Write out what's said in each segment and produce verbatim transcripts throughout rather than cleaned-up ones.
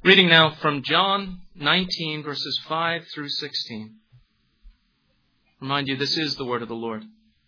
Reading now from John nineteen, verses five through sixteen. Remind you, this is the word of the Lord.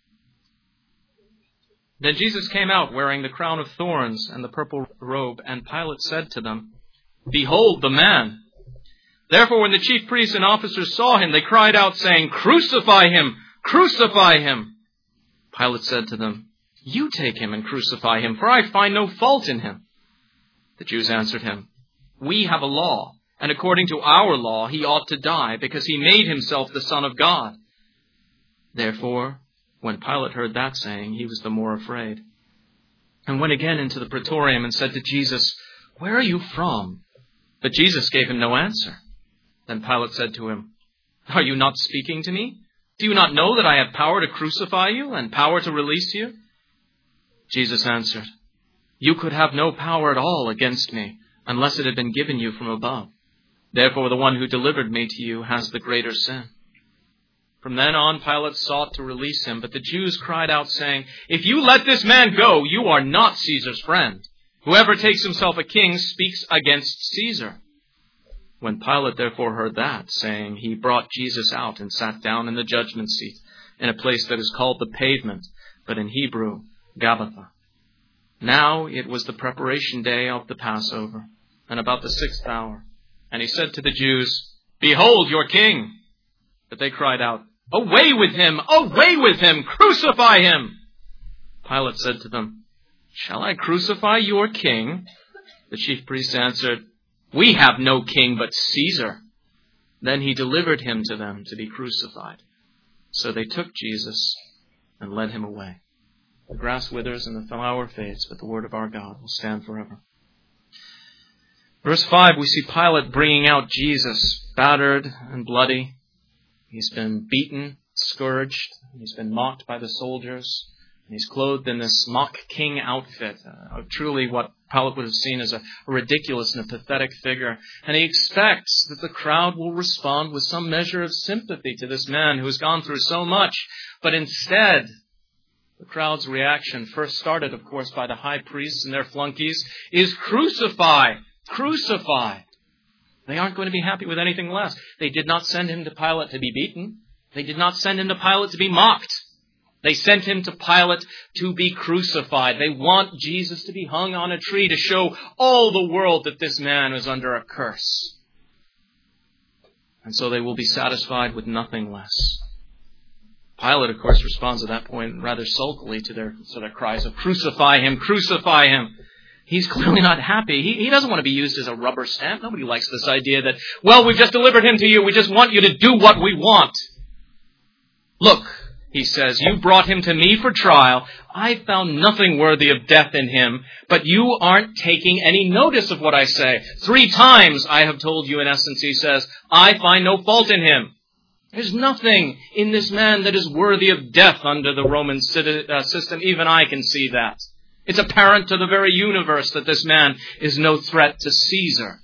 Then Jesus came out wearing the crown of thorns and the purple robe, and Pilate said to them, "Behold the man." Therefore, when the chief priests and officers saw him, they cried out, saying, "Crucify him! Crucify him!" Pilate said to them, "You take him and crucify him, for I find no fault in him." The Jews answered him, "We have a law, and according to our law he ought to die, because he made himself the Son of God." Therefore, when Pilate heard that saying, he was the more afraid, and went again into the praetorium and said to Jesus, "Where are you from?" But Jesus gave him no answer. Then Pilate said to him, "Are you not speaking to me? Do you not know that I have power to crucify you and power to release you?" Jesus answered, "You could have no power at all against me unless it had been given you from above. Therefore the one who delivered me to you has the greater sin." From then on Pilate sought to release him, but the Jews cried out, saying, "If you let this man go, you are not Caesar's friend. Whoever takes himself a king speaks against Caesar." When Pilate therefore heard that saying, he brought Jesus out and sat down in the judgment seat in a place that is called the Pavement, but in Hebrew, Gabbatha. Now it was the preparation day of the Passover, and about the sixth hour. And he said to the Jews, "Behold your king!" But they cried out, "Away with him! Away with him! Crucify him!" Pilate said to them, "Shall I crucify your king?" The chief priests answered, "We have no king but Caesar." Then he delivered him to them to be crucified. So they took Jesus and led him away. The grass withers and the flower fades, but the word of our God will stand forever. Verse five, we see Pilate bringing out Jesus, battered and bloody. He's been beaten, scourged, he's been mocked by the soldiers. He's clothed in this mock king outfit, uh, truly what Pilate would have seen as a ridiculous and a pathetic figure. And he expects that the crowd will respond with some measure of sympathy to this man who has gone through so much. But instead, the crowd's reaction, first started, of course, by the high priests and their flunkies, is crucify, crucify. They aren't going to be happy with anything less. They did not send him to Pilate to be beaten. They did not send him to Pilate to be mocked. They sent him to Pilate to be crucified. They want Jesus to be hung on a tree to show all the world that this man is under a curse. And so they will be satisfied with nothing less. Pilate, of course, responds at that point rather sulkily to their, to their cries of "Crucify him! Crucify him!" He's clearly not happy. He, he doesn't want to be used as a rubber stamp. Nobody likes this idea that, well, we've just delivered him to you. We just want you to do what we want. Look, he says, you brought him to me for trial. I found nothing worthy of death in him, but you aren't taking any notice of what I say. Three times I have told you, in essence, he says, I find no fault in him. There's nothing in this man that is worthy of death under the Roman system. Even I can see that. It's apparent to the very universe that this man is no threat to Caesar.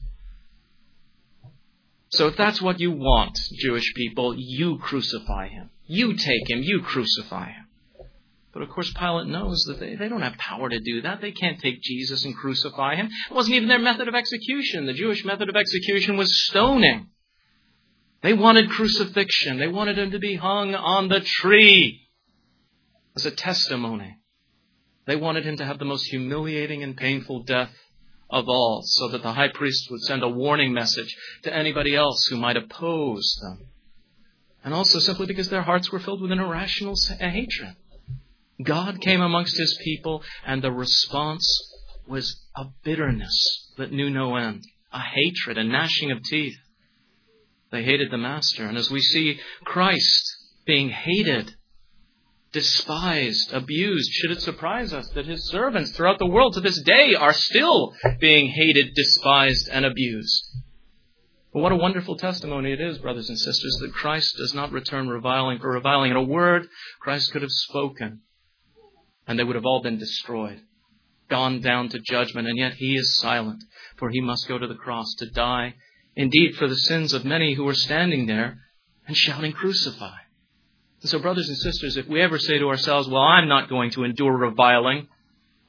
So if that's what you want, Jewish people, you crucify him. You take him, you crucify him. But of course Pilate knows that they, they don't have power to do that. They can't take Jesus and crucify him. It wasn't even their method of execution. The Jewish method of execution was stoning. They wanted crucifixion. They wanted him to be hung on the tree as a testimony. They wanted him to have the most humiliating and painful death of all, so that the high priest would send a warning message to anybody else who might oppose them. And also simply because their hearts were filled with an irrational hatred. God came amongst his people, and the response was a bitterness that knew no end, a hatred, a gnashing of teeth. They hated the Master. And as we see Christ being hated, despised, abused, should it surprise us that his servants throughout the world to this day are still being hated, despised, and abused? But what a wonderful testimony it is, brothers and sisters, that Christ does not return reviling for reviling. In a word, Christ could have spoken, and they would have all been destroyed, gone down to judgment, and yet he is silent, for he must go to the cross to die, indeed, for the sins of many who are standing there and shouting, "Crucify." And so, brothers and sisters, if we ever say to ourselves, well, I'm not going to endure reviling,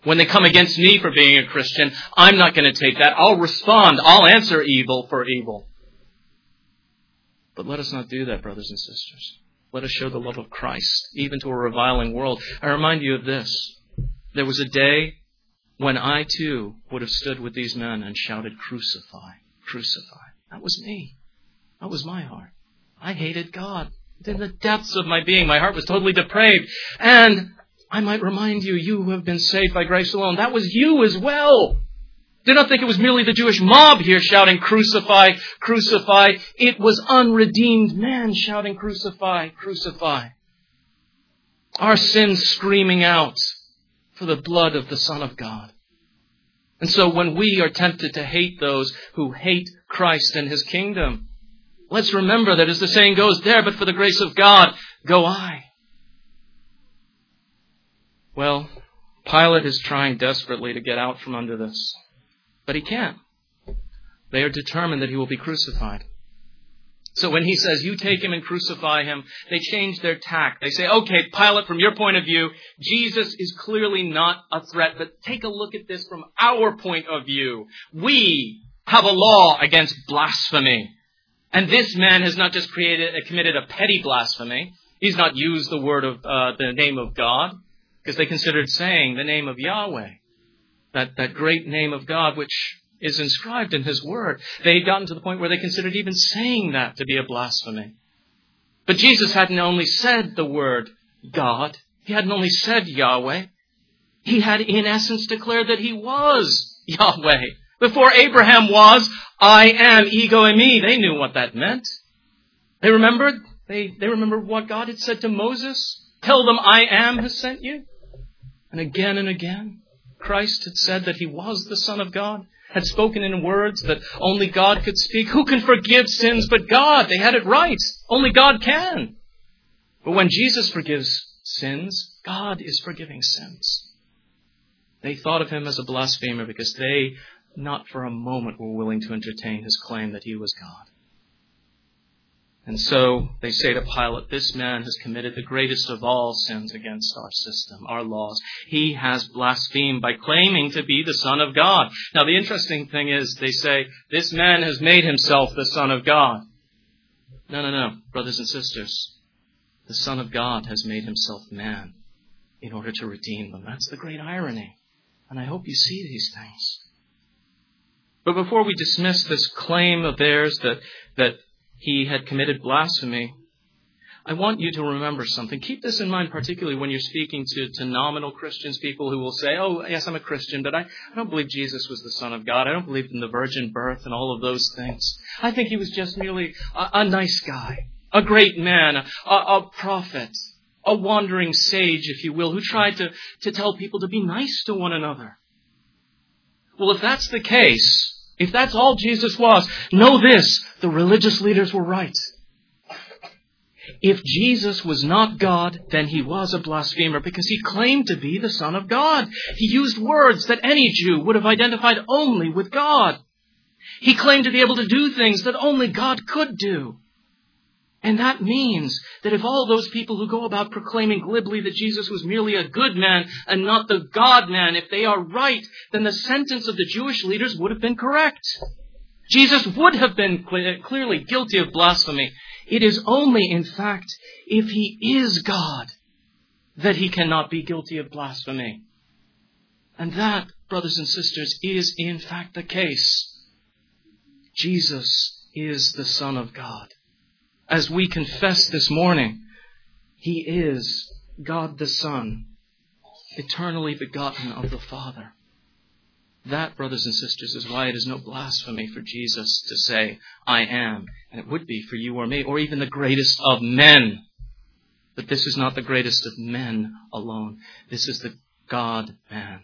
When they come against me for being a Christian, I'm not going to take that. I'll respond. I'll answer evil for evil. But let us not do that, brothers and sisters. Let us show the love of Christ, even to a reviling world. I remind you of this. There was a day when I too would have stood with these men and shouted, "Crucify, crucify." That was me. That was my heart. I hated God. In the depths of my being, my heart was totally depraved. And I might remind you, you who have been saved by grace alone, that was you as well. Do not think it was merely the Jewish mob here shouting, "Crucify, crucify." It was unredeemed men shouting, "Crucify, crucify." Our sins screaming out for the blood of the Son of God. And so when we are tempted to hate those who hate Christ and His kingdom, let's remember that as the saying goes, "There, but for the grace of God, go I." Well, Pilate is trying desperately to get out from under this. But he can't. They are determined that he will be crucified. So when he says, "You take him and crucify him," they change their tack. They say, "Okay, Pilate, from your point of view, Jesus is clearly not a threat, but take a look at this from our point of view. We have a law against blasphemy. And this man has not just created, uh, committed a petty blasphemy. He's not used the word of uh, the name of God, because they considered saying the name of Yahweh, that, that great name of God which is inscribed in His Word. They had gotten to the point where they considered even saying that to be a blasphemy. But Jesus hadn't only said the word God. He hadn't only said Yahweh. He had in essence declared that He was Yahweh. Before Abraham was, "I am, ego eimi." They knew what that meant. They remembered. They, they remembered what God had said to Moses. "Tell them I am has sent you." And again and again, Christ had said that He was the Son of God, had spoken in words that only God could speak. Who can forgive sins but God? They had it right. Only God can. But when Jesus forgives sins, God is forgiving sins. They thought of Him as a blasphemer because they, not for a moment, were willing to entertain His claim that He was God. And so they say to Pilate, "This man has committed the greatest of all sins against our system, our laws. He has blasphemed by claiming to be the Son of God." Now the interesting thing is, they say, "This man has made himself the Son of God." No, no, no, brothers and sisters. The Son of God has made Himself man in order to redeem them. That's the great irony. And I hope you see these things. But before we dismiss this claim of theirs that, that He had committed blasphemy, I want you to remember something. Keep this in mind, particularly when you're speaking to, to nominal Christians, people who will say, "Oh, yes, I'm a Christian, but I, I don't believe Jesus was the Son of God. I don't believe in the virgin birth and all of those things. I think He was just merely a, a nice guy, a great man, a, a prophet, a wandering sage, if you will, who tried to, to tell people to be nice to one another." Well, if that's the case, if that's all Jesus was, know this, the religious leaders were right. If Jesus was not God, then He was a blasphemer because He claimed to be the Son of God. He used words that any Jew would have identified only with God. He claimed to be able to do things that only God could do. And that means that if all those people who go about proclaiming glibly that Jesus was merely a good man and not the God-man, if they are right, then the sentence of the Jewish leaders would have been correct. Jesus would have been clearly guilty of blasphemy. It is only, in fact, if He is God that He cannot be guilty of blasphemy. And that, brothers and sisters, is in fact the case. Jesus is the Son of God. As we confess this morning, He is God the Son, eternally begotten of the Father. That, brothers and sisters, is why it is no blasphemy for Jesus to say, "I am," and it would be for you or me, or even the greatest of men. But this is not the greatest of men alone. This is the God-man.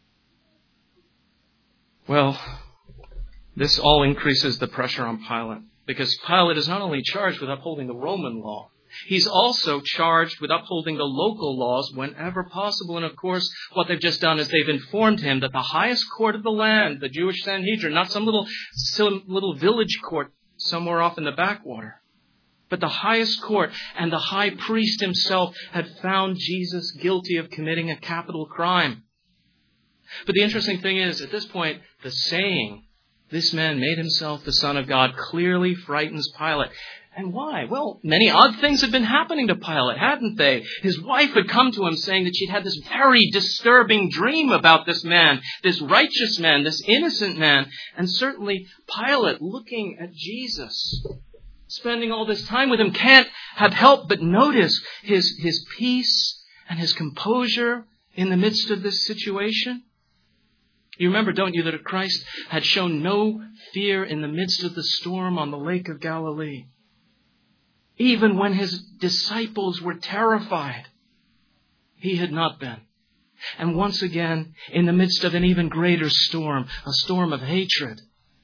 Well, this all increases the pressure on Pilate, because Pilate is not only charged with upholding the Roman law, he's also charged with upholding the local laws whenever possible. And of course, what they've just done is they've informed him that the highest court of the land, the Jewish Sanhedrin, not some little, some little village court somewhere off in the backwater, but the highest court and the high priest himself had found Jesus guilty of committing a capital crime. But the interesting thing is, at this point, the saying, this man made himself the Son of God, clearly frightens Pilate. And why? Well, many odd things had been happening to Pilate, hadn't they? His wife had come to him saying that she'd had this very disturbing dream about this man, this righteous man, this innocent man. And certainly Pilate, looking at Jesus, spending all this time with him, can't have helped but notice his, his peace and his composure in the midst of this situation. You remember, don't you, that Christ had shown no fear in the midst of the storm on the Lake of Galilee. Even when his disciples were terrified, he had not been. And once again, in the midst of an even greater storm, a storm of hatred,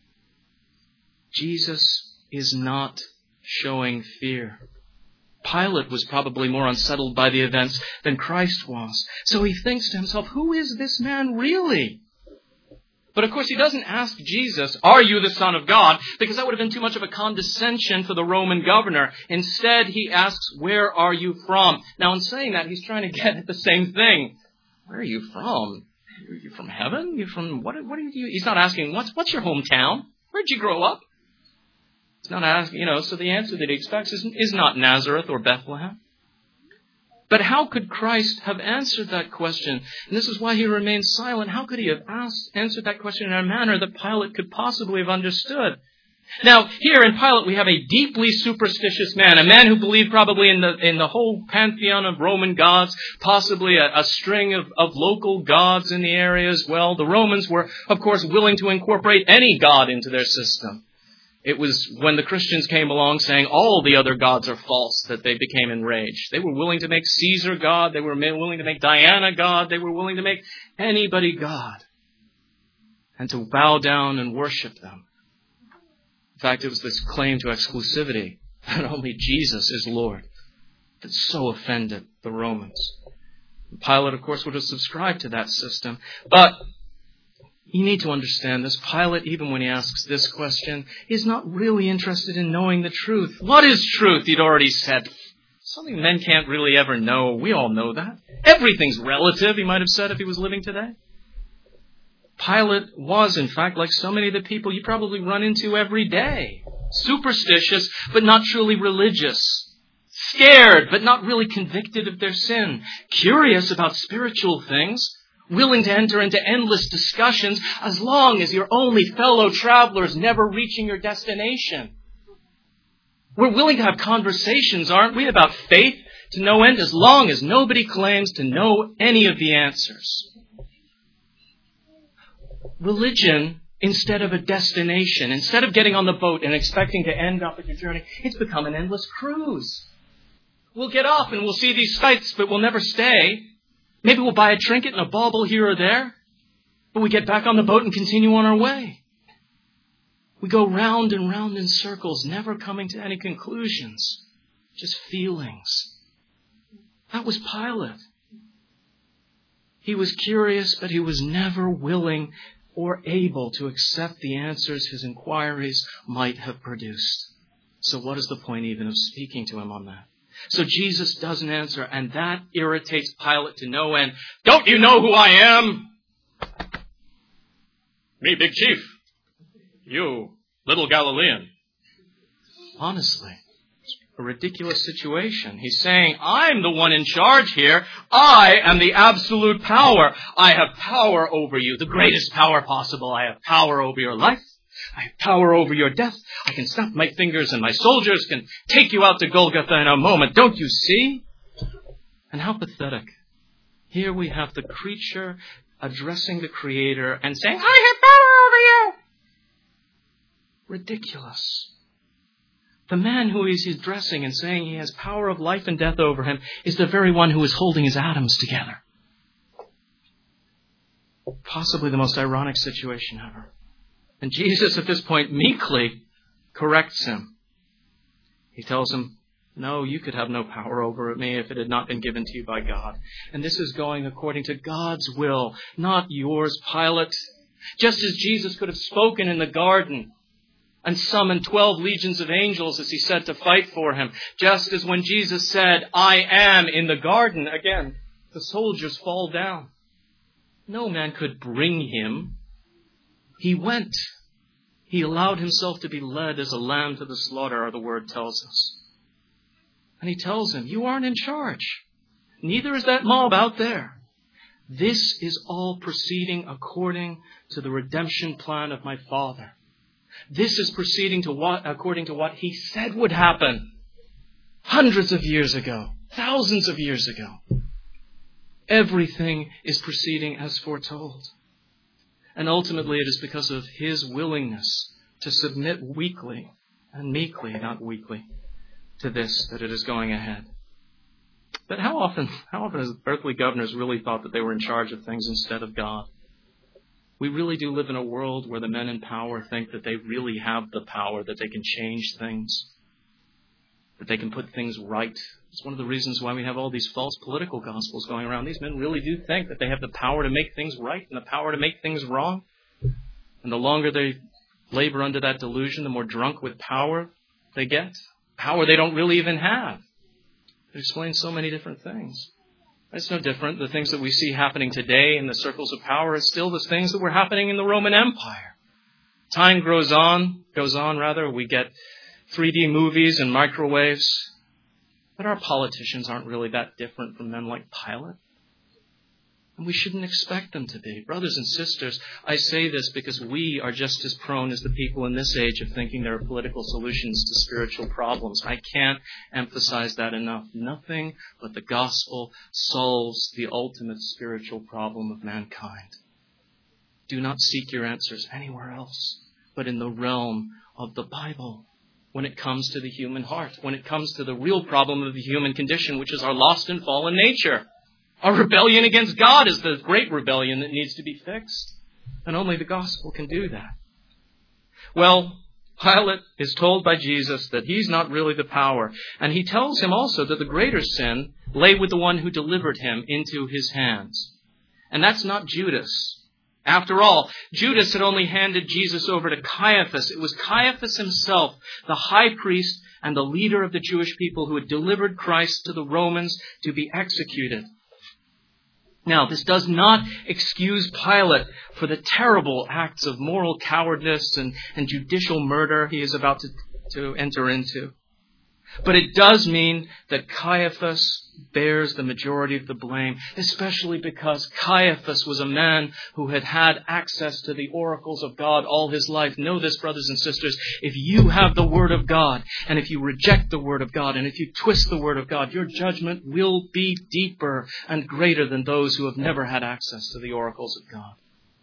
Jesus is not showing fear. Pilate was probably more unsettled by the events than Christ was. So he thinks to himself, who is this man really? But of course he doesn't ask Jesus, are you the Son of God? Because that would have been too much of a condescension for the Roman governor. Instead, he asks, where are you from? Now in saying that, he's trying to get at the same thing. Where are you from? Are you from heaven? You from, what, what are you? He's not asking, what's, what's your hometown? Where'd you grow up? He's not asking, you know, so the answer that he expects is, is not Nazareth or Bethlehem. But how could Christ have answered that question? And this is why he remained silent. How could he have asked, answered that question in a manner that Pilate could possibly have understood? Now, here in Pilate, we have a deeply superstitious man, a man who believed probably in the in the whole pantheon of Roman gods, possibly a, a string of, of local gods in the area as well. The Romans were, of course, willing to incorporate any god into their system. It was when the Christians came along saying all the other gods are false that they became enraged. They were willing to make Caesar God. They were willing to make Diana God. They were willing to make anybody God and to bow down and worship them. In fact, it was this claim to exclusivity that only Jesus is Lord that so offended the Romans. Pilate, of course, would have subscribed to that system. But you need to understand this. Pilate, even when he asks this question, is not really interested in knowing the truth. What is truth? He'd already said. Something men can't really ever know. We all know that. Everything's relative, he might have said if he was living today. Pilate was, in fact, like so many of the people you probably run into every day. Superstitious, but not truly religious. Scared, but not really convicted of their sin. Curious about spiritual things. Willing to enter into endless discussions as long as you're only fellow travelers never reaching your destination. We're willing to have conversations, aren't we, about faith to no end as long as nobody claims to know any of the answers. Religion, instead of a destination, instead of getting on the boat and expecting to end up at your journey, it's become an endless cruise. We'll get off and we'll see these sights, but we'll never stay. Maybe we'll buy a trinket and a bauble here or there, but we get back on the boat and continue on our way. We go round and round in circles, never coming to any conclusions, just feelings. That was Pilate. He was curious, but he was never willing or able to accept the answers his inquiries might have produced. So what is the point even of speaking to him on that? So Jesus doesn't answer, and that irritates Pilate to no end. Don't you know who I am? Me, big chief. You, little Galilean. Honestly, it's a ridiculous situation. He's saying, I'm the one in charge here. I am the absolute power. I have power over you, the greatest power possible. I have power over your life. I have power over your death. I can snap my fingers and my soldiers can take you out to Golgotha in a moment. Don't you see? And how pathetic. Here we have the creature addressing the Creator and saying, I have power over you. Ridiculous. The man who he's addressing and saying he has power of life and death over him is the very one who is holding his atoms together. Possibly the most ironic situation ever. And Jesus, at this point, meekly corrects him. He tells him, no, you could have no power over me if it had not been given to you by God. And this is going according to God's will, not yours, Pilate. Just as Jesus could have spoken in the garden and summoned twelve legions of angels, as he said, to fight for him. Just as when Jesus said, I am in the garden, again, the soldiers fall down. No man could bring him. He went. He allowed himself to be led as a lamb to the slaughter, the word tells us. And he tells him, you aren't in charge. Neither is that mob out there. This is all proceeding according to the redemption plan of my Father. This is proceeding to what, according to what he said would happen hundreds of years ago, thousands of years ago. Everything is proceeding as foretold. And ultimately it is because of his willingness to submit weakly and meekly, not weakly, to this that it is going ahead. But how often, how often has earthly governors really thought that they were in charge of things instead of God? We really do live in a world where the men in power think that they really have the power, that they can change things, that they can put things right. It's one of the reasons why we have all these false political gospels going around. These men really do think that they have the power to make things right and the power to make things wrong. And the longer they labor under that delusion, the more drunk with power they get. Power they don't really even have. It explains so many different things. It's no different. The things that we see happening today in the circles of power are still the things that were happening in the Roman Empire. Time grows on, goes on rather. We get three D movies and microwaves. But our politicians aren't really that different from men like Pilate. And we shouldn't expect them to be. Brothers and sisters, I say this because we are just as prone as the people in this age of thinking there are political solutions to spiritual problems. I can't emphasize that enough. Nothing but the gospel solves the ultimate spiritual problem of mankind. Do not seek your answers anywhere else, but in the realm of the Bible. When it comes to the human heart, when it comes to the real problem of the human condition, which is our lost and fallen nature. Our rebellion against God is the great rebellion that needs to be fixed. And only the gospel can do that. Well, Pilate is told by Jesus that he's not really the power. And he tells him also that the greater sin lay with the one who delivered him into his hands. And that's not Judas. After all, Judas had only handed Jesus over to Caiaphas. It was Caiaphas himself, the high priest and the leader of the Jewish people, who had delivered Christ to the Romans to be executed. Now, this does not excuse Pilate for the terrible acts of moral cowardice and, and judicial murder he is about to, to enter into. But it does mean that Caiaphas bears the majority of the blame, especially because Caiaphas was a man who had had access to the oracles of God all his life. Know this, brothers and sisters, if you have the Word of God, and if you reject the Word of God, and if you twist the Word of God, your judgment will be deeper and greater than those who have never had access to the oracles of God.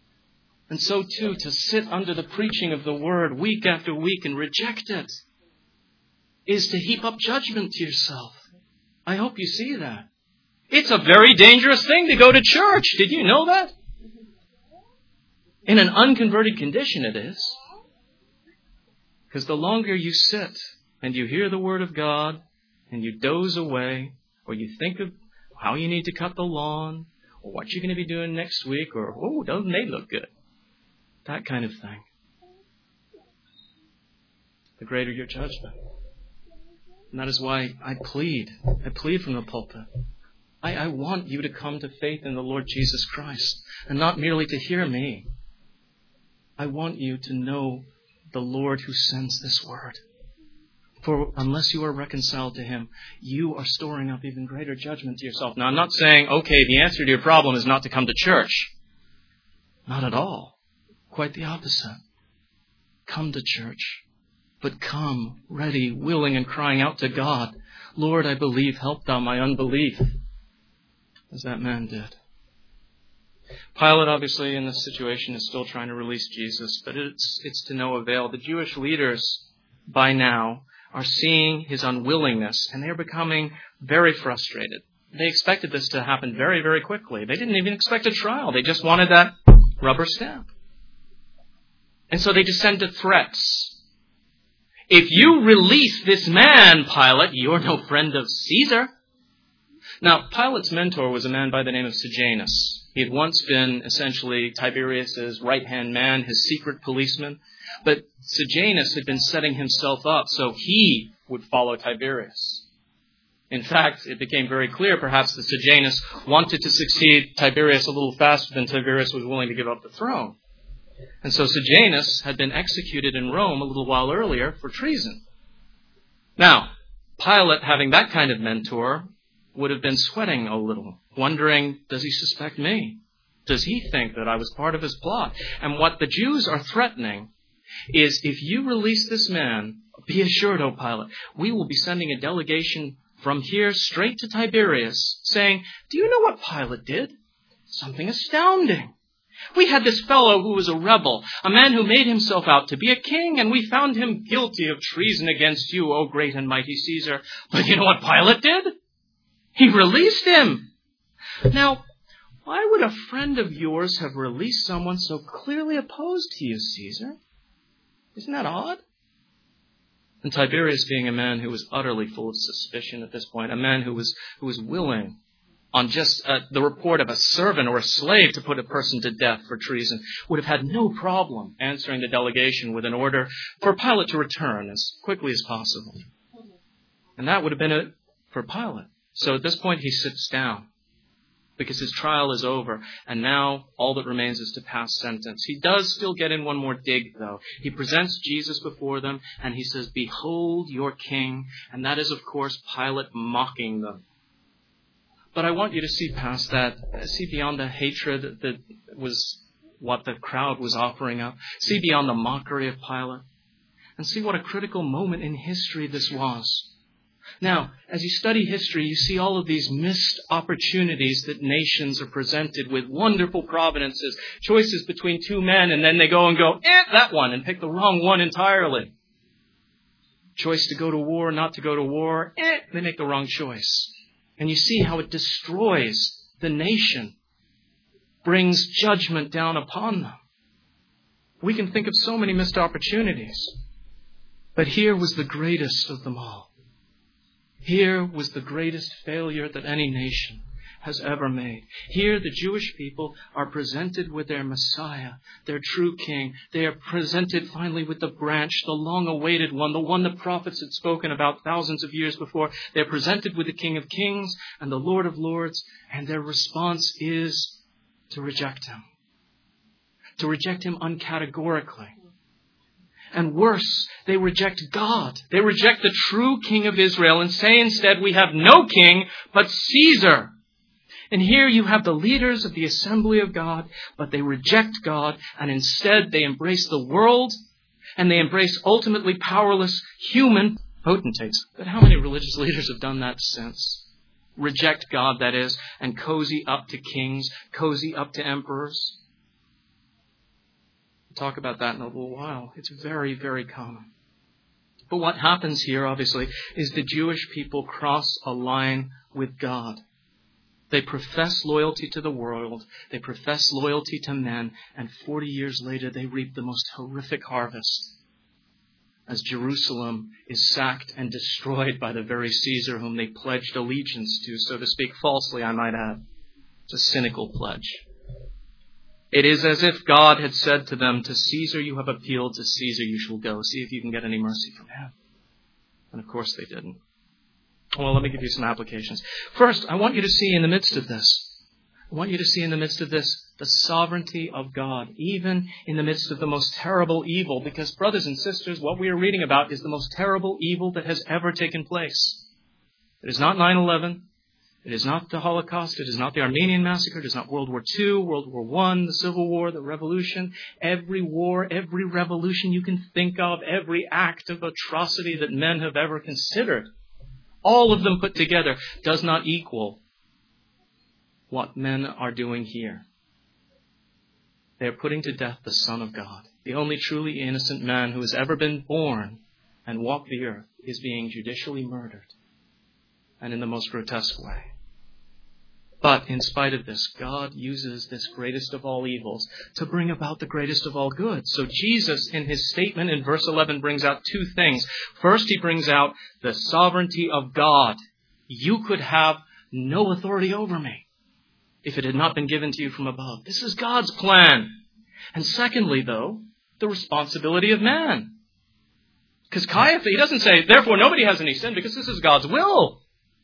And so too, to sit under the preaching of the Word week after week and reject it is to heap up judgment to yourself. I hope you see that. It's a very dangerous thing to go to church. Did you know that? In an unconverted condition it is. Because the longer you sit and you hear the Word of God and you doze away, or you think of how you need to cut the lawn, or what you're going to be doing next week, or, oh, doesn't they look good? That kind of thing. The greater your judgment. And that is why I plead. I plead from the pulpit. I, I want you to come to faith in the Lord Jesus Christ. And not merely to hear me. I want you to know the Lord who sends this word. For unless you are reconciled to Him, you are storing up even greater judgment to yourself. Now, I'm not saying, okay, the answer to your problem is not to come to church. Not at all. Quite the opposite. Come to church. But come, ready, willing, and crying out to God, Lord, I believe, help thou my unbelief. As that man did. Pilate, obviously, in this situation is still trying to release Jesus, but it's, it's to no avail. The Jewish leaders, by now, are seeing his unwillingness, and they're becoming very frustrated. They expected this to happen very, very quickly. They didn't even expect a trial. They just wanted that rubber stamp. And so they descend to threats. If you release this man, Pilate, you're no friend of Caesar. Now, Pilate's mentor was a man by the name of Sejanus. He had once been essentially Tiberius's right-hand man, his secret policeman. But Sejanus had been setting himself up so he would follow Tiberius. In fact, it became very clear perhaps that Sejanus wanted to succeed Tiberius a little faster than Tiberius was willing to give up the throne. And so Sejanus had been executed in Rome a little while earlier for treason. Now, Pilate, having that kind of mentor, would have been sweating a little, wondering, does he suspect me? Does he think that I was part of his plot? And what the Jews are threatening is, if you release this man, be assured, O Pilate, we will be sending a delegation from here straight to Tiberius, saying, do you know what Pilate did? Something astounding. We had this fellow who was a rebel, a man who made himself out to be a king, and we found him guilty of treason against you, O great and mighty Caesar. But you know what Pilate did? He released him. Now, why would a friend of yours have released someone so clearly opposed to you, Caesar? Isn't that odd? And Tiberius, being a man who was utterly full of suspicion at this point, a man who was who was willing, on just uh, the report of a servant or a slave, to put a person to death for treason, would have had no problem answering the delegation with an order for Pilate to return as quickly as possible. And that would have been it for Pilate. So at this point he sits down, because his trial is over, and now all that remains is to pass sentence. He does still get in one more dig, though. He presents Jesus before them, and he says, behold your king. And that is, of course, Pilate mocking them. But I want you to see past that, see beyond the hatred that was what the crowd was offering up, see beyond the mockery of Pilate, and see what a critical moment in history this was. Now, as you study history, you see all of these missed opportunities that nations are presented with, wonderful providences, choices between two men, and then they go and go, eh, that one, and pick the wrong one entirely. Choice to go to war, not to go to war, eh, they make the wrong choice. And you see how it destroys the nation, brings judgment down upon them. We can think of so many missed opportunities, but here was the greatest of them all. Here was the greatest failure that any nation has ever made. Here the Jewish people are presented with their Messiah, their true king. They are presented finally with the branch, the long-awaited one, the one the prophets had spoken about thousands of years before. They're presented with the King of Kings and the Lord of Lords, and their response is to reject him. To reject him uncategorically. And worse, they reject God. They reject the true King of Israel and say instead, we have no king but Caesar. And here you have the leaders of the assembly of God, but they reject God, and instead they embrace the world, and they embrace ultimately powerless human potentates. But how many religious leaders have done that since? Reject God, that is, and cozy up to kings, cozy up to emperors. We'll talk about that in a little while. It's very, very common. But what happens here, obviously, is the Jewish people cross a line with God. They profess loyalty to the world. They profess loyalty to men. And forty years later, they reap the most horrific harvest as Jerusalem is sacked and destroyed by the very Caesar whom they pledged allegiance to, so to speak, falsely, I might add. It's a cynical pledge. It is as if God had said to them, to Caesar you have appealed, to Caesar you shall go. See if you can get any mercy from him. And of course they didn't. Well, let me give you some applications. First, I want you to see in the midst of this, I want you to see in the midst of this, the sovereignty of God, even in the midst of the most terrible evil, because, brothers and sisters, what we are reading about is the most terrible evil that has ever taken place. It is not nine eleven. It is not the Holocaust. It is not the Armenian massacre. It is not World War Two, World War One, the Civil War, the Revolution. Every war, every revolution you can think of, every act of atrocity that men have ever considered, all of them put together, does not equal what men are doing here. They are putting to death the Son of God. The only truly innocent man who has ever been born and walked the earth is being judicially murdered, and in the most grotesque way. But in spite of this, God uses this greatest of all evils to bring about the greatest of all good. So Jesus, in his statement in verse eleven, brings out two things. First, he brings out the sovereignty of God. You could have no authority over me if it had not been given to you from above. This is God's plan. And secondly, though, the responsibility of man. Because Caiaphas, he doesn't say, therefore nobody has any sin, because this is God's will.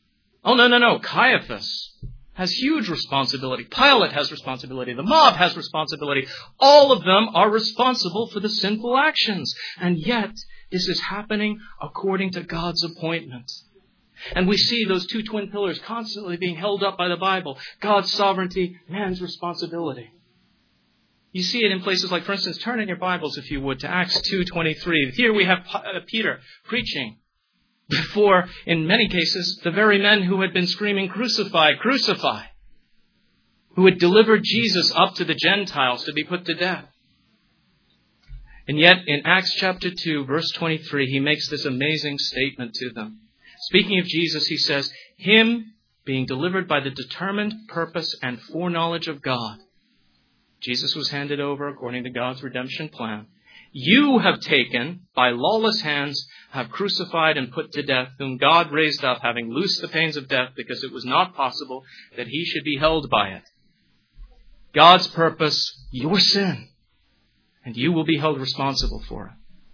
Oh, no, no, no. Caiaphas has huge responsibility. Pilate has responsibility. The mob has responsibility. All of them are responsible for the sinful actions. And yet, this is happening according to God's appointment. And we see those two twin pillars constantly being held up by the Bible. God's sovereignty, man's responsibility. You see it in places like, for instance, turn in your Bibles, if you would, to Acts two twenty-three. Here we have Peter preaching before, in many cases, the very men who had been screaming, "Crucify, crucify," who had delivered Jesus up to the Gentiles to be put to death. And yet, in Acts chapter two, verse twenty-three, he makes this amazing statement to them. Speaking of Jesus, he says, "Him being delivered by the determined purpose and foreknowledge of God." Jesus was handed over according to God's redemption plan. "You have taken, by lawless hands, have crucified and put to death, whom God raised up, having loosed the pains of death, because it was not possible that he should be held by it." God's purpose, your sin, and you will be held responsible for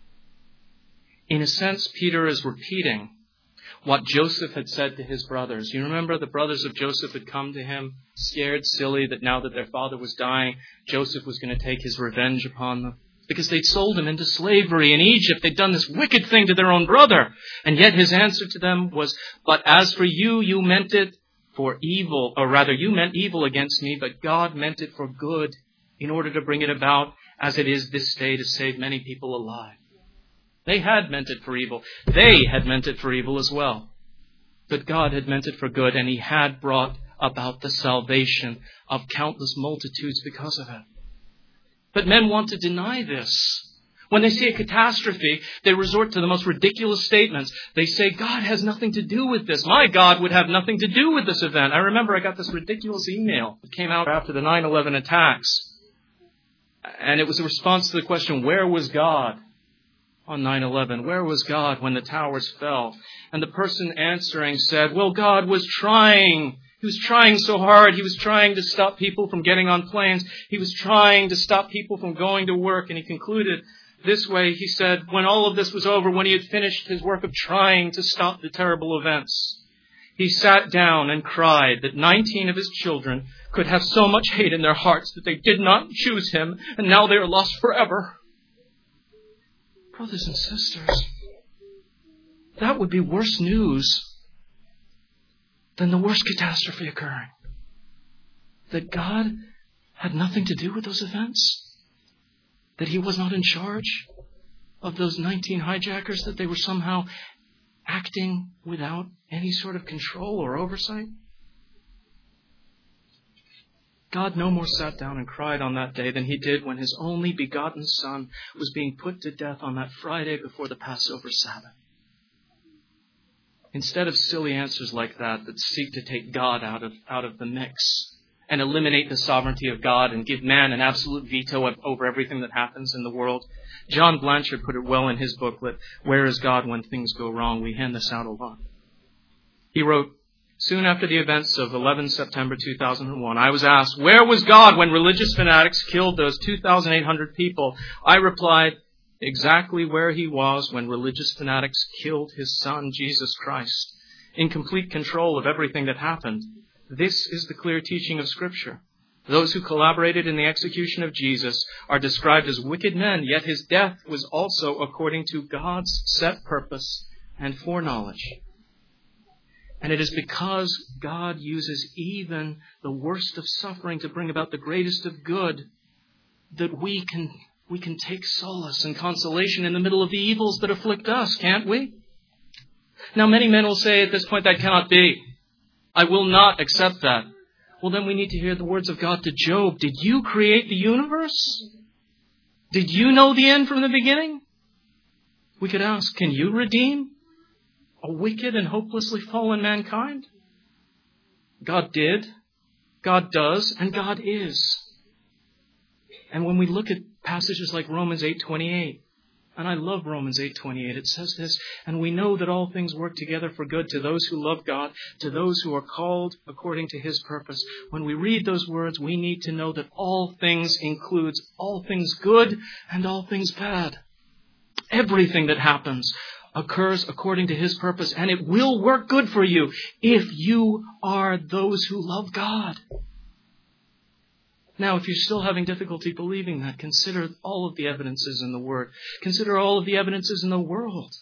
it. In a sense, Peter is repeating what Joseph had said to his brothers. You remember the brothers of Joseph had come to him, scared silly that now that their father was dying, Joseph was going to take his revenge upon them. Because they'd sold him into slavery in Egypt. They'd done this wicked thing to their own brother. And yet his answer to them was, "But as for you, you meant it for evil, or rather you meant evil against me, but God meant it for good in order to bring it about as it is this day to save many people alive." They had meant it for evil. They had meant it for evil as well. But God had meant it for good, and he had brought about the salvation of countless multitudes because of it. But men want to deny this. When they see a catastrophe, they resort to the most ridiculous statements. They say, "God has nothing to do with this. My God would have nothing to do with this event." I remember I got this ridiculous email that came out after the nine eleven attacks. And it was a response to the question, where was God on nine eleven? Where was God when the towers fell? And the person answering said, "Well, God was trying. He was trying so hard. He was trying to stop people from getting on planes. He was trying to stop people from going to work." And he concluded this way. He said, when all of this was over, when he had finished his work of trying to stop the terrible events, he sat down and cried that nineteen of his children could have so much hate in their hearts that they did not choose him, and now they are lost forever. Brothers and sisters, that would be worse news than the worst catastrophe occurring. That God had nothing to do with those events. That he was not in charge of those nineteen hijackers. That they were somehow acting without any sort of control or oversight. God no more sat down and cried on that day than he did when his only begotten Son was being put to death on that Friday before the Passover Sabbath. Instead of silly answers like that that seek to take God out of, out of the mix and eliminate the sovereignty of God and give man an absolute veto of, over everything that happens in the world, John Blanchard put it well in his booklet, "Where is God When Things Go Wrong?" We hand this out a lot. He wrote, "Soon after the events of eleven September two thousand one, I was asked, where was God when religious fanatics killed those two thousand eight hundred people? I replied, exactly where he was when religious fanatics killed his Son, Jesus Christ, in complete control of everything that happened. This is the clear teaching of Scripture. Those who collaborated in the execution of Jesus are described as wicked men, yet his death was also according to God's set purpose and foreknowledge. And it is because God uses even the worst of suffering to bring about the greatest of good that we can we can take solace and consolation in the middle of the evils that afflict us, can't we? Now, many men will say at this point, that cannot be. I will not accept that. Well, then we need to hear the words of God to Job. Did you create the universe? Did you know the end from the beginning? We could ask, can you redeem a wicked and hopelessly fallen mankind? God did, God does, and God is. And when we look at passages like Romans eight twenty-eight, and I love Romans eight twenty-eight, it says this, and we know that all things work together for good to those who love God, to those who are called according to his purpose. When we read those words, we need to know that all things includes all things good and all things bad. Everything that happens, occurs according to His purpose, and it will work good for you if you are those who love God. Now, if you're still having difficulty believing that, consider all of the evidences in the Word. Consider all of the evidences in the world.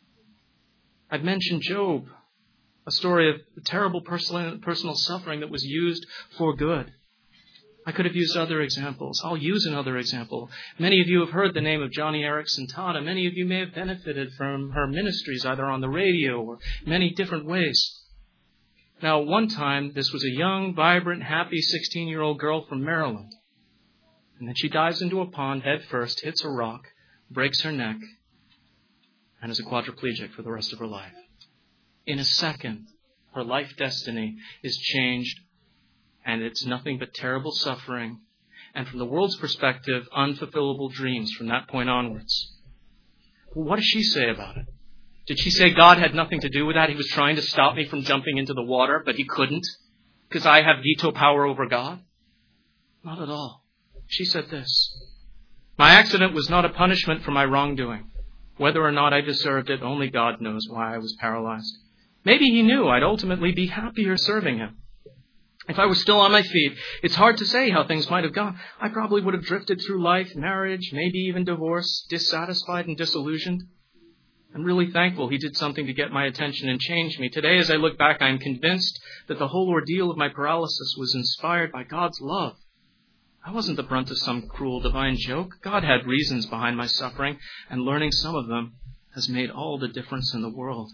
I've mentioned Job, a story of terrible personal, personal suffering that was used for good. I could have used other examples. I'll use another example. Many of you have heard the name of Joni Eareckson Tada. Many of you may have benefited from her ministries, either on the radio or many different ways. Now, one time, this was a young, vibrant, happy sixteen-year-old girl from Maryland. And then she dives into a pond head first, hits a rock, breaks her neck, and is a quadriplegic for the rest of her life. In a second, her life destiny is changed, and it's nothing but terrible suffering, and from the world's perspective, unfulfillable dreams from that point onwards. Well, what does she say about it? Did she say God had nothing to do with that? He was trying to stop me from jumping into the water, but He couldn't because I have veto power over God? Not at all. She said this: my accident was not a punishment for my wrongdoing. Whether or not I deserved it, only God knows why I was paralyzed. Maybe He knew I'd ultimately be happier serving Him. If I were still on my feet, it's hard to say how things might have gone. I probably would have drifted through life, marriage, maybe even divorce, dissatisfied and disillusioned. I'm really thankful He did something to get my attention and change me. Today, as I look back, I am convinced that the whole ordeal of my paralysis was inspired by God's love. I wasn't the brunt of some cruel divine joke. God had reasons behind my suffering, and learning some of them has made all the difference in the world.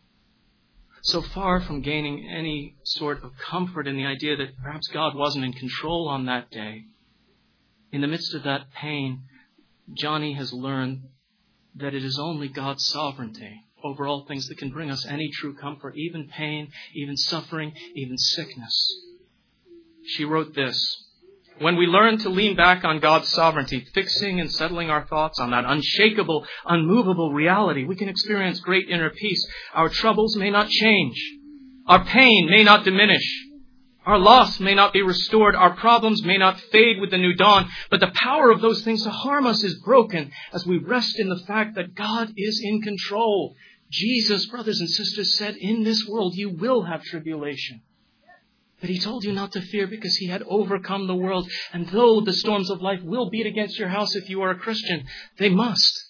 So far from gaining any sort of comfort in the idea that perhaps God wasn't in control on that day, in the midst of that pain, Joni has learned that it is only God's sovereignty over all things that can bring us any true comfort, even pain, even suffering, even sickness. She wrote this: when we learn to lean back on God's sovereignty, fixing and settling our thoughts on that unshakable, unmovable reality, we can experience great inner peace. Our troubles may not change. Our pain may not diminish. Our loss may not be restored. Our problems may not fade with the new dawn. But the power of those things to harm us is broken as we rest in the fact that God is in control. Jesus, brothers and sisters, said, in this world you will have tribulation. But He told you not to fear because He had overcome the world. And though the storms of life will beat against your house if you are a Christian, they must.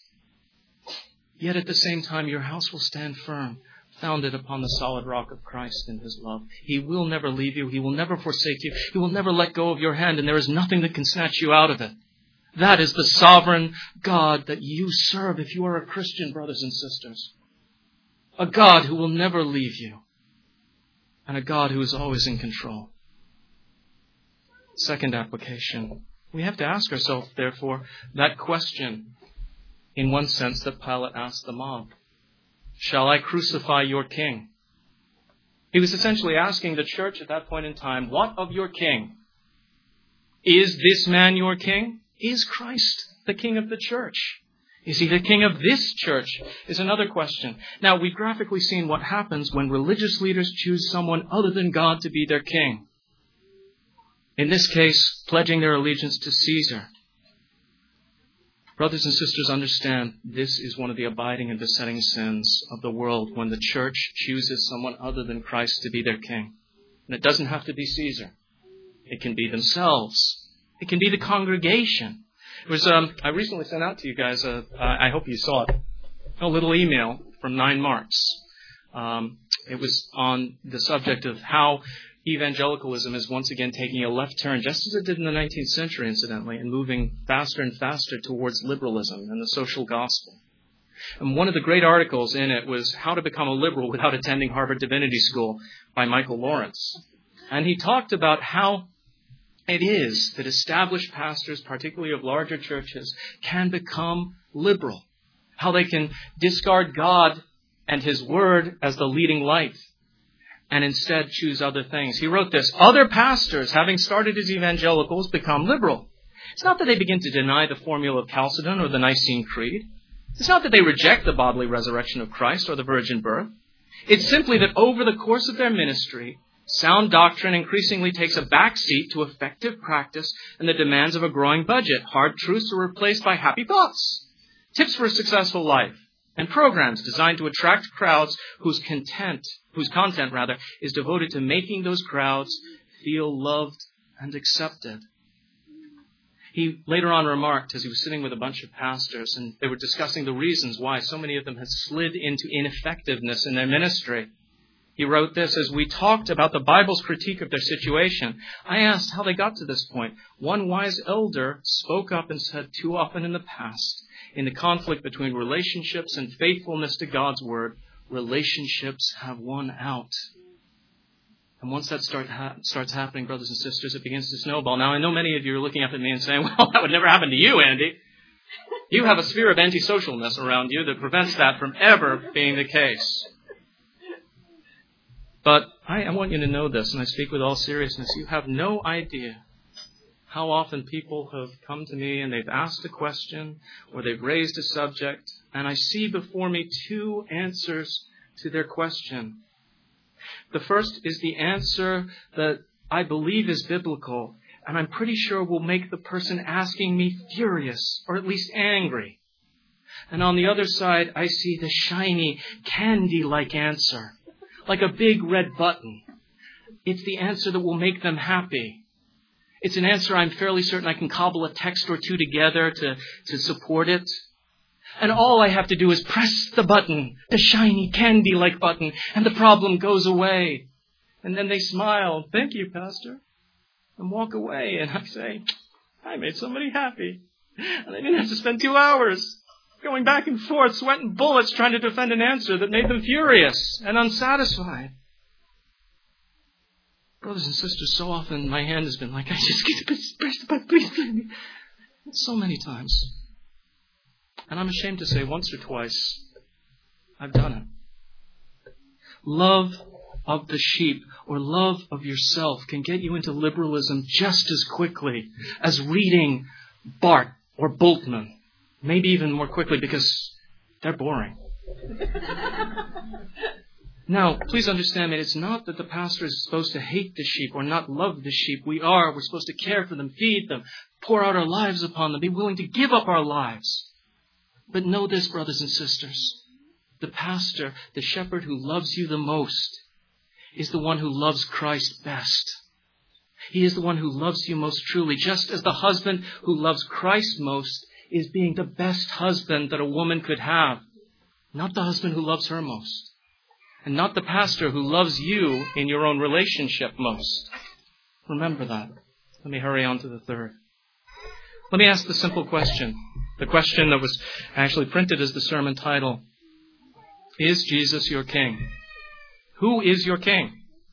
Yet at the same time, your house will stand firm, founded upon the solid rock of Christ and His love. He will never leave you. He will never forsake you. He will never let go of your hand, and there is nothing that can snatch you out of it. That is the sovereign God that you serve if you are a Christian, brothers and sisters. A God who will never leave you, and a God who is always in control. Second application. We have to ask ourselves, therefore, that question, in one sense, that Pilate asked the mob. Shall I crucify your king? He was essentially asking the church at that point in time, what of your king? Is this man your king? Is Christ the king of the church? Is He the king of this church? Is another question. Now, we've graphically seen what happens when religious leaders choose someone other than God to be their king. In this case, pledging their allegiance to Caesar. Brothers and sisters, understand this is one of the abiding and besetting sins of the world when the church chooses someone other than Christ to be their king. And it doesn't have to be Caesar. It can be themselves. It can be the congregation. It was um, I recently sent out to you guys, a, uh, I hope you saw it, a little email from Nine Marks. Um, it was on the subject of how evangelicalism is once again taking a left turn, just as it did in the nineteenth century, incidentally, and moving faster and faster towards liberalism and the social gospel. And one of the great articles in it was How to Become a Liberal Without Attending Harvard Divinity School by Michael Lawrence. And he talked about how it is that established pastors, particularly of larger churches, can become liberal. How they can discard God and His Word as the leading light and instead choose other things. He wrote this: other pastors, having started as evangelicals, become liberal. It's not that they begin to deny the formula of Chalcedon or the Nicene Creed. It's not that they reject the bodily resurrection of Christ or the virgin birth. It's simply that over the course of their ministry, sound doctrine increasingly takes a backseat to effective practice and the demands of a growing budget. Hard truths are replaced by happy thoughts. Tips for a successful life. and programs designed to attract crowds whose content, whose content rather, is devoted to making those crowds feel loved and accepted. He later on remarked, as he was sitting with a bunch of pastors, and they were discussing the reasons why so many of them had slid into ineffectiveness in their ministry. He wrote this: as we talked about the Bible's critique of their situation, I asked how they got to this point. One wise elder spoke up and said, too often in the past, in the conflict between relationships and faithfulness to God's word, relationships have won out. And once that start ha- starts happening, brothers and sisters, it begins to snowball. Now, I know many of you are looking up at me and saying, well, that would never happen to you, Andy. You have a sphere of antisocialness around you that prevents that from ever being the case. But I, I want you to know this, and I speak with all seriousness. You have no idea how often people have come to me and they've asked a question or they've raised a subject, and I see before me two answers to their question. The first is the answer that I believe is biblical, and I'm pretty sure will make the person asking me furious or at least angry. And on the other side, I see the shiny, candy-like answer, like a big red button. It's the answer that will make them happy. It's an answer I'm fairly certain I can cobble a text or two together to, to support it. And all I have to do is press the button, the shiny candy-like button, and the problem goes away. And then they smile, thank you, Pastor, and walk away. And I say, I made somebody happy. And I didn't have to spend two hours going back and forth, sweating bullets, trying to defend an answer that made them furious and unsatisfied. Brothers and sisters, so often my hand has been like, I just get to press the button, please, please. So many times. And I'm ashamed to say once or twice, I've done it. Love of the sheep or love of yourself can get you into liberalism just as quickly as reading Barth or Bultmann. Maybe even more quickly because they're boring. Now, please understand that it's not that the pastor is supposed to hate the sheep or not love the sheep. We are. We're supposed to care for them, feed them, pour out our lives upon them, be willing to give up our lives. But know this, brothers and sisters. The pastor, the shepherd who loves you the most, is the one who loves Christ best. He is the one who loves you most truly, just as the husband who loves Christ most is being the best husband that a woman could have. Not the husband who loves her most. And not the pastor who loves you in your own relationship most. Remember that. Let me hurry on to the third. Let me ask the simple question. The question that was actually printed as the sermon title. Is Jesus your king? Who is your king?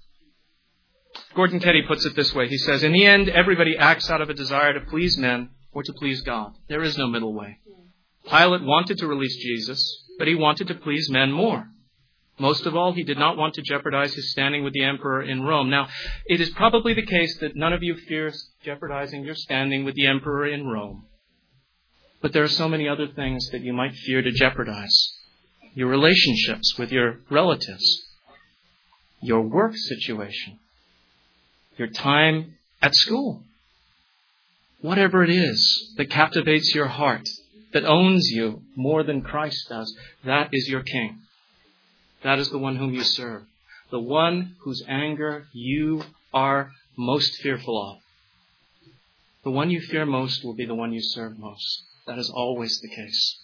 Gordon Ketty puts it this way. He says, in the end, everybody acts out of a desire to please men or to please God. There is no middle way. Pilate wanted to release Jesus, but he wanted to please men more. Most of all, he did not want to jeopardize his standing with the emperor in Rome. Now, it is probably the case that none of you fears jeopardizing your standing with the emperor in Rome. But there are so many other things that you might fear to jeopardize. Your relationships with your relatives, your work situation, your time at school. Whatever it is that captivates your heart, that owns you more than Christ does, that is your king. That is the one whom you serve. The one whose anger you are most fearful of. The one you fear most will be the one you serve most. That is always the case.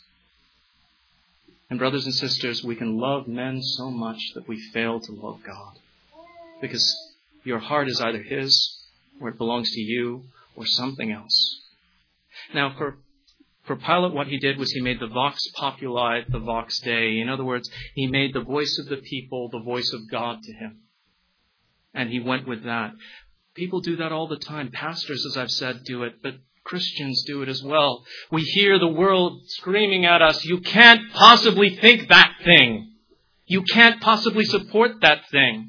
And brothers and sisters, we can love men so much that we fail to love God. Because your heart is either His, or it belongs to you, or something else. Now, for For Pilate, what he did was he made the vox populi the vox Dei. In other words, he made the voice of the people the voice of God to him. And he went with that. People do that all the time. Pastors, as I've said, do it, but Christians do it as well. We hear the world screaming at us, you can't possibly think that thing. You can't possibly support that thing.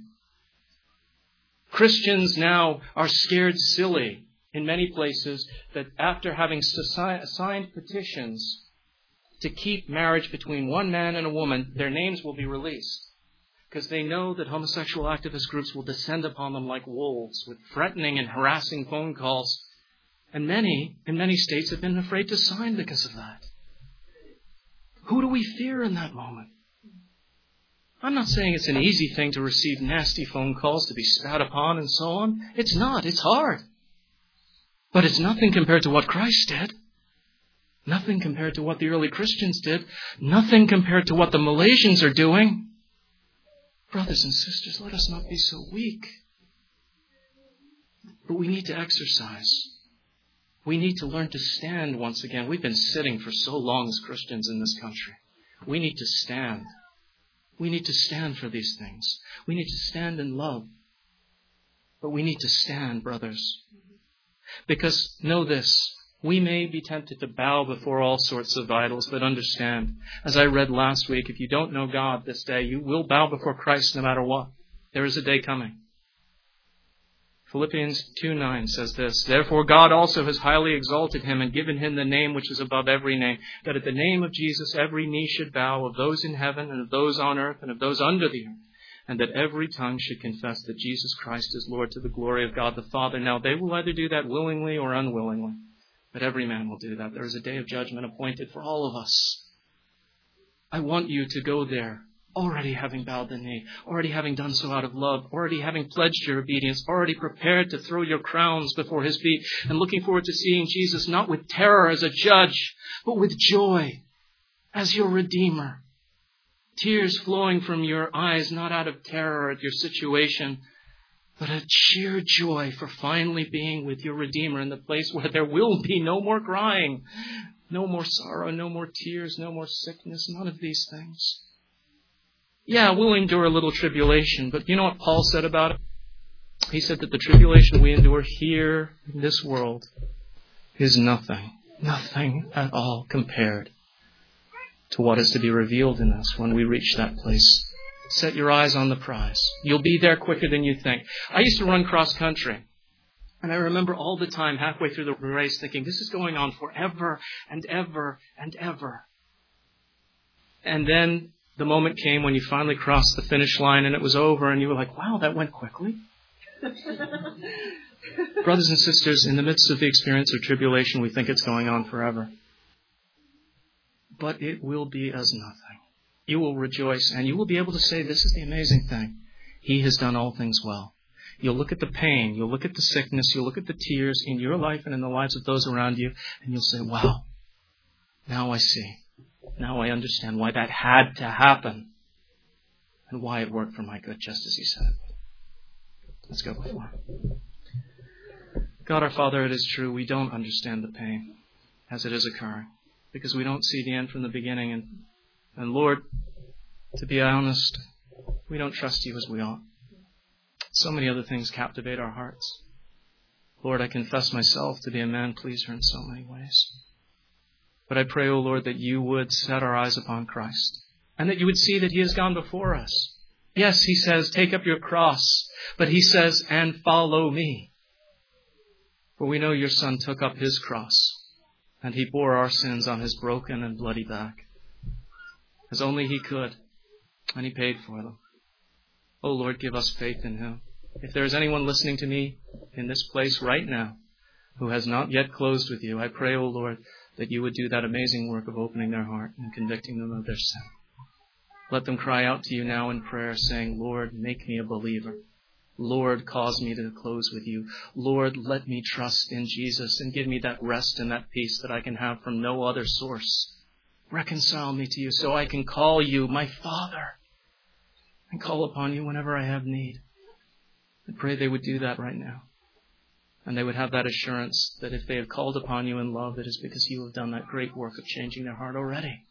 Christians now are scared silly in many places that after having signed petitions to keep marriage between one man and a woman, their names will be released. Because they know that homosexual activist groups will descend upon them like wolves with threatening and harassing phone calls. And many, in many states, have been afraid to sign because of that. Who do we fear in that moment? I'm not saying it's an easy thing to receive nasty phone calls, to be spat upon and so on. It's not. It's hard. But it's nothing compared to what Christ did. Nothing compared to what the early Christians did. Nothing compared to what the Malaysians are doing. Brothers and sisters, let us not be so weak. But we need to exercise. We need to learn to stand once again. We've been sitting for so long as Christians in this country. We need to stand. We need to stand for these things. We need to stand in love. But we need to stand, brothers. Because know this, we may be tempted to bow before all sorts of idols, but understand, as I read last week, if you don't know God this day, you will bow before Christ no matter what. There is a day coming. Philippians two nine says this, "Therefore God also has highly exalted him and given him the name which is above every name, that at the name of Jesus every knee should bow, of those in heaven and of those on earth and of those under the earth, and that every tongue should confess that Jesus Christ is Lord, to the glory of God the Father." Now they will either do that willingly or unwillingly, but every man will do that. There is a day of judgment appointed for all of us. I want you to go there, already having bowed the knee, already having done so out of love, already having pledged your obedience, already prepared to throw your crowns before his feet, and looking forward to seeing Jesus not with terror as a judge, but with joy as your Redeemer. Tears flowing from your eyes, not out of terror at your situation, but a sheer joy for finally being with your Redeemer in the place where there will be no more crying, no more sorrow, no more tears, no more sickness, none of these things. Yeah, we'll endure a little tribulation, but you know what Paul said about it? He said that the tribulation we endure here in this world is nothing, nothing at all compared to what is to be revealed in us when we reach that place. Set your eyes on the prize. You'll be there quicker than you think. I used to run cross country, and I remember all the time halfway through the race thinking, this is going on forever and ever and ever. And then the moment came when you finally crossed the finish line and it was over and you were like, wow, that went quickly. Brothers and sisters, in the midst of the experience of tribulation, we think it's going on forever. But it will be as nothing. You will rejoice and you will be able to say, this is the amazing thing. He has done all things well. You'll look at the pain, you'll look at the sickness, you'll look at the tears in your life and in the lives of those around you, and you'll say, wow, now I see. Now I understand why that had to happen and why it worked for my good, just as he said it would. Let's go before him. God our Father, it is true, we don't understand the pain as it is occurring because we don't see the end from the beginning. And, and Lord, to be honest, we don't trust you as we ought. So many other things captivate our hearts. Lord, I confess myself to be a man-pleaser in so many ways. But I pray, O Lord, that you would set our eyes upon Christ and that you would see that he has gone before us. Yes, he says, take up your cross, but he says, and follow me. For we know your Son took up his cross and he bore our sins on his broken and bloody back, as only he could, and he paid for them. O Lord, give us faith in him. If there is anyone listening to me in this place right now who has not yet closed with you, I pray, O Lord, that you would do that amazing work of opening their heart and convicting them of their sin. Let them cry out to you now in prayer, saying, Lord, make me a believer. Lord, cause me to close with you. Lord, let me trust in Jesus and give me that rest and that peace that I can have from no other source. Reconcile me to you so I can call you my Father and call upon you whenever I have need. I pray they would do that right now. And they would have that assurance that if they have called upon you in love, it is because you have done that great work of changing their heart already.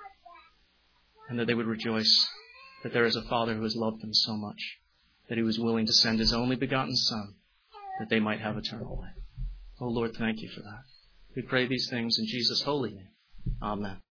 And that they would rejoice that there is a Father who has loved them so much that he was willing to send his only begotten Son that they might have eternal life. Oh Lord, thank you for that. We pray these things in Jesus' holy name. Amen.